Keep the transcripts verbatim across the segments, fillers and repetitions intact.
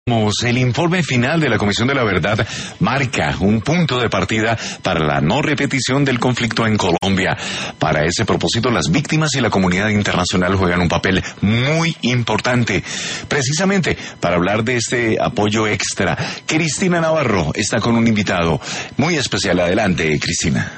El informe final de la Comisión de la Verdad marca un punto de partida para la no repetición del conflicto en Colombia. Para ese propósito, las víctimas y la comunidad internacional juegan un papel muy importante. Precisamente para hablar de este apoyo extra, Cristina Navarro está con un invitado muy especial. Adelante, Cristina.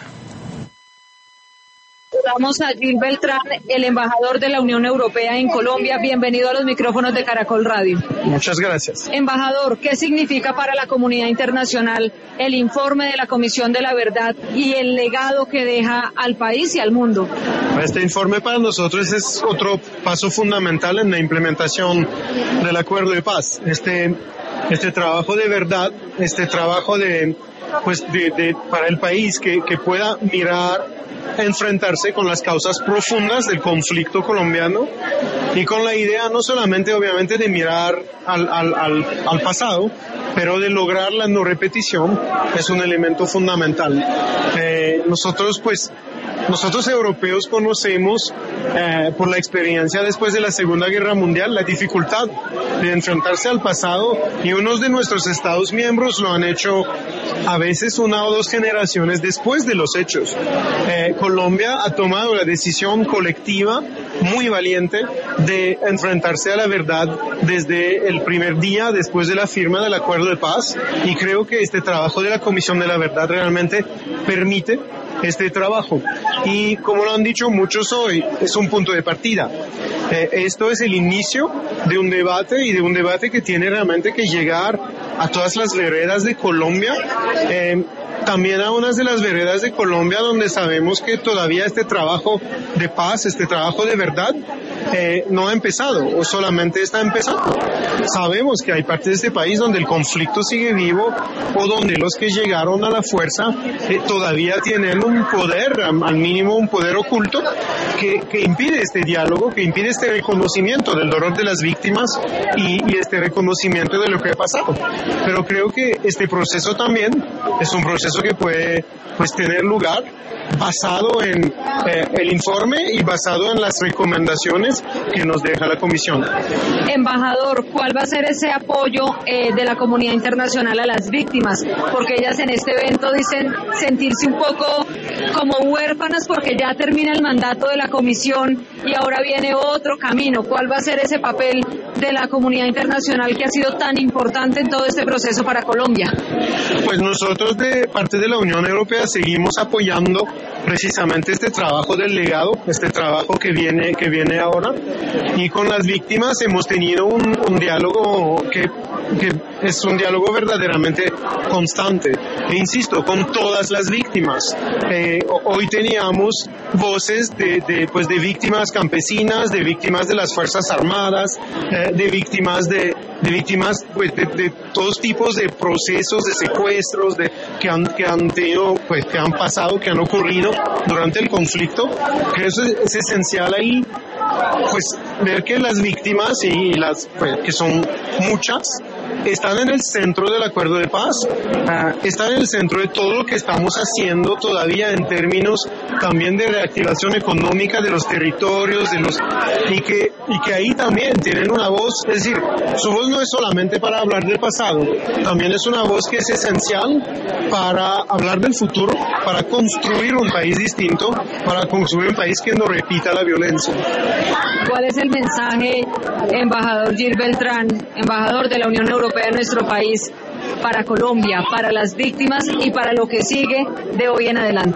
Vamos a Gil Beltrán, el embajador de la Unión Europea en Colombia. Bienvenido a los micrófonos de Caracol Radio. Muchas gracias. Embajador, ¿qué significa para la comunidad internacional el informe de la Comisión de la Verdad y el legado que deja al país y al mundo? Este informe para nosotros es otro paso fundamental en la implementación del acuerdo de paz. Este, este trabajo de verdad, este trabajo de, pues de, de para el país que, que pueda mirar, enfrentarse con las causas profundas del conflicto colombiano y con la idea no solamente obviamente de mirar al, al, al, al pasado, pero de lograr la no repetición es un elemento fundamental. Eh, nosotros pues Nosotros europeos conocemos eh, por la experiencia después de la Segunda Guerra Mundial la dificultad de enfrentarse al pasado, y unos de nuestros Estados miembros lo han hecho a veces una o dos generaciones después de los hechos. Eh, Colombia ha tomado la decisión colectiva muy valiente de enfrentarse a la verdad desde el primer día después de la firma del acuerdo de paz, y creo que este trabajo de la Comisión de la Verdad realmente permite este trabajo. Y como lo han dicho muchos hoy, es un punto de partida. Eh, esto es el inicio de un debate, y de un debate que tiene realmente que llegar a todas las veredas de Colombia, eh, también a unas de las veredas de Colombia donde sabemos que todavía este trabajo de paz, este trabajo de verdad, eh, no ha empezado o solamente está empezando. Sabemos que hay partes de este país donde el conflicto sigue vivo, o donde los que llegaron a la fuerza eh, todavía tienen un poder, al mínimo un poder oculto, que, que impide este diálogo, que impide este reconocimiento del dolor de las víctimas y, y este reconocimiento de lo que ha pasado. Pero creo que este proceso también es un proceso que puede pues tener lugar basado en eh, el informe y basado en las recomendaciones que nos deja la Comisión. Embajador, ¿cuál va a ser ese apoyo eh, de la comunidad internacional a las víctimas? Porque ellas en este evento dicen sentirse un poco como huérfanas porque ya termina el mandato de la Comisión y ahora viene otro camino. ¿Cuál va a ser ese papel de la comunidad internacional que ha sido tan importante en todo este proceso para Colombia? Pues nosotros de parte de la Unión Europea seguimos apoyando precisamente este trabajo del legado, este trabajo que viene que viene ahora, y con las víctimas hemos tenido un, un diálogo que, que es un diálogo verdaderamente constante, e insisto, con todas las víctimas. Eh, hoy teníamos voces de, de, pues de víctimas campesinas, de víctimas de las Fuerzas Armadas, eh, de víctimas de, de víctimas pues de, de todos tipos de procesos de secuestros de, que, han, que han tenido, pues que han pasado, que han ocurrido durante el conflicto. Creo que eso es, es esencial ahí, pues ver que las víctimas, y las pues, que son muchas, están en el centro del acuerdo de paz, uh, están en el centro de todo lo que estamos haciendo todavía en términos también de reactivación económica de los territorios, de los y que y que ahí también tienen una voz. Es decir, su voz no es solamente para hablar del pasado, también es una voz que es esencial para hablar del futuro, para construir un país distinto, para construir un país que no repita la violencia. ¿Cuál es el mensaje, embajador Gil Beltrán, embajador de la Unión Europea en nuestro país, para Colombia, para las víctimas y para lo que sigue de hoy en adelante?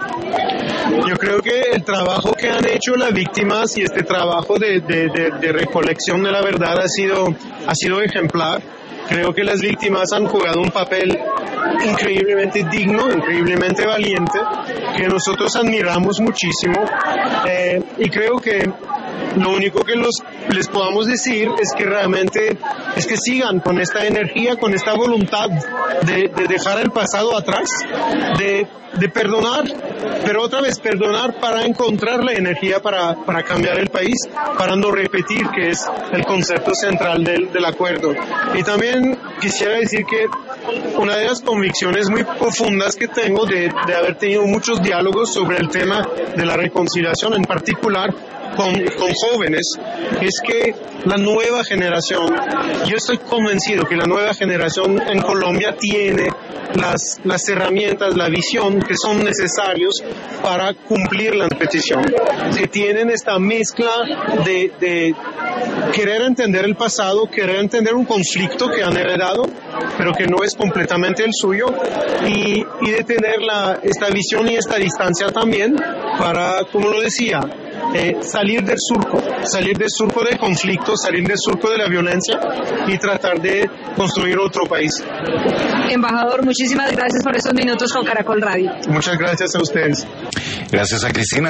Yo creo que el trabajo que han hecho las víctimas y este trabajo de, de, de, de recolección de la verdad ha sido, ha sido ejemplar. Creo que las víctimas han jugado un papel increíblemente digno, increíblemente valiente, que nosotros admiramos muchísimo, eh, y creo que lo único que los, les podamos decir es que realmente es que sigan con esta energía, con esta voluntad de, de dejar el pasado atrás, de, de perdonar, pero otra vez perdonar para encontrar la energía para, para cambiar el país, para no repetir, que es el concepto central del, del acuerdo. Y también quisiera decir que una de las convicciones muy profundas que tengo de, de haber tenido muchos diálogos sobre el tema de la reconciliación, en particular con, con jóvenes es que la nueva generación, yo estoy convencido que la nueva generación en Colombia tiene las, las herramientas, la visión que son necesarios para cumplir la petición. Que tienen esta mezcla de, de querer entender el pasado, querer entender un conflicto que han heredado, pero que no es completamente el suyo, y, y de tener la, esta visión y esta distancia también para, como lo decía, eh, salir del surco, salir del surco del conflicto, salir del surco de la violencia y tratar de construir otro país. Embajador, muchísimas gracias por estos minutos con Caracol Radio. Muchas gracias a ustedes. Gracias a Cristina.